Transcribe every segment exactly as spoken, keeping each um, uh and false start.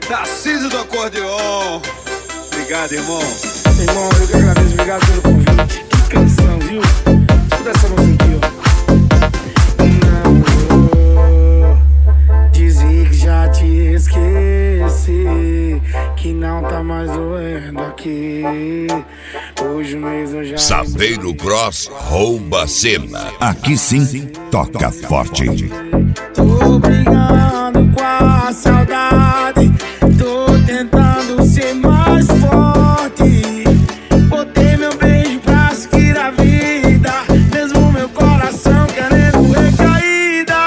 Tarcísio do acordeon. Obrigado, irmão. Irmão, eu que agradeço, obrigado pelo convite. Que canção, viu? Escuta essa música aqui, ó. Não vou dizer que já te esqueci, que não tá mais doendo aqui. Hoje mesmo já. Saveiro Bros rouba cena. Aqui sim, toca forte. Tô brigando com a saudade, tô tentando ser mais forte. Botei meu beijo pra seguir a vida, mesmo meu coração querendo recaída.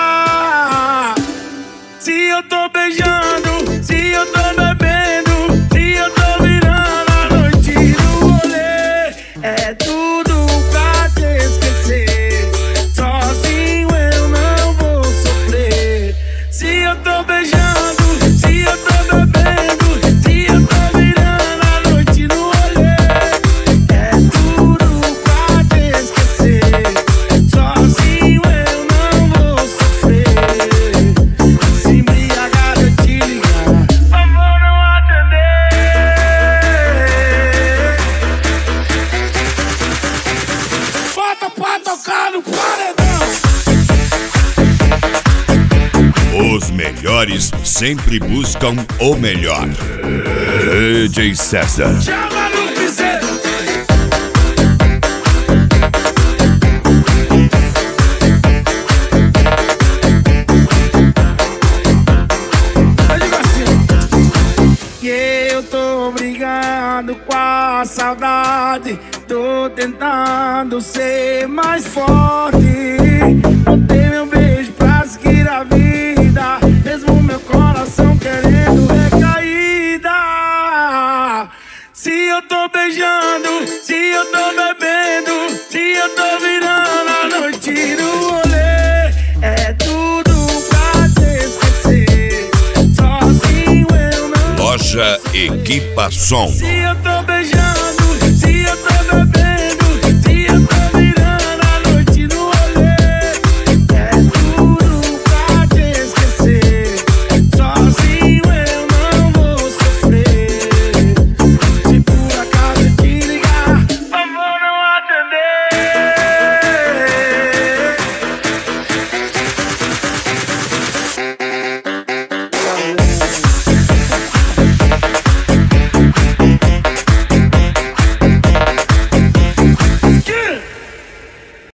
Se eu tô beijando, se eu tô bebendo, se eu tô virando a noite no rolê, é tudo pra te esquecer. Sozinho eu não vou sofrer. Se eu tô beijando, se eu tô bebendo, se eu tô virando a noite no rolê, é tudo pra te esquecer. Sozinho eu não vou sofrer. Se embriagar eu te ligar, por favor não atender. Bota pra tocar no paredão. Os melhores sempre buscam o melhor. D J César. Chama no piseiro. Eu digo assim, ó. E eu tô brigando com a saudade, tô tentando ser mais forte. Botei meu beijo pra seguir a vida, mesmo meu coração querendo recaída. Se eu tô beijando, se eu tô bebendo, se eu tô virando a noite no rolê, é tudo pra te esquecer. Sozinho eu não. Loja Equipa Som. Se eu tô beijando,